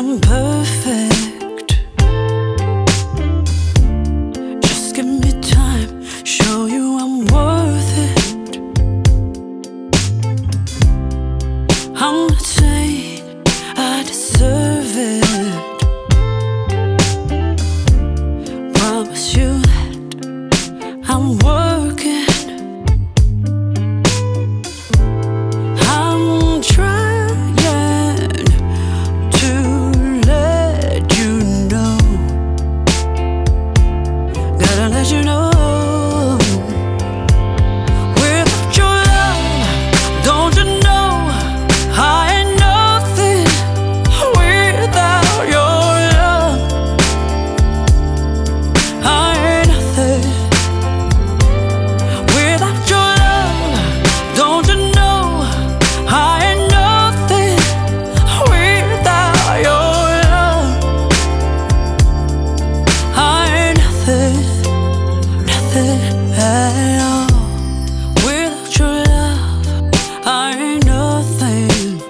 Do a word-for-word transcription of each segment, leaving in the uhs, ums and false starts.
imperfect. Just give me time, show you I'm worth it. I'm not saying I deserve it. Promise you that I'm working. I'm trying to let you know. Gotta let you know. Without your love, don't you know I ain't nothing without your love. I ain't nothing without your love. Don't you know I ain't nothing without your love. I ain't nothing, nothing at all. Without your love, I ain't nothing.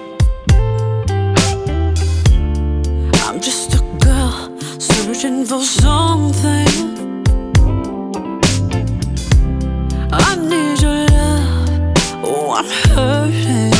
I'm just a girl searching for something. I need your love. Oh, I'm hurting.